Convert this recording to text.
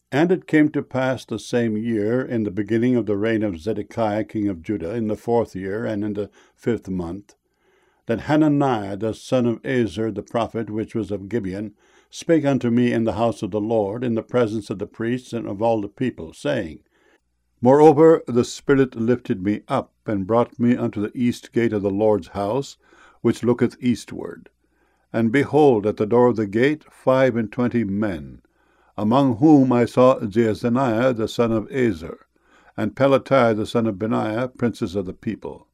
And it came to pass the same year, in the beginning of the reign of Zedekiah king of Judah, in the 4th year, and in the 5th month, that Hananiah the son of Azer the prophet, which was of Gibeon, spake unto me in the house of the Lord, in the presence of the priests and of all the people, saying, Moreover the Spirit lifted me up, and brought me unto the east gate of the Lord's house, which looketh eastward. And behold, at the door of the gate 25 men, among whom I saw Jaazaniah the son of Azer, and Pelatiah the son of Benaiah, princes of the people.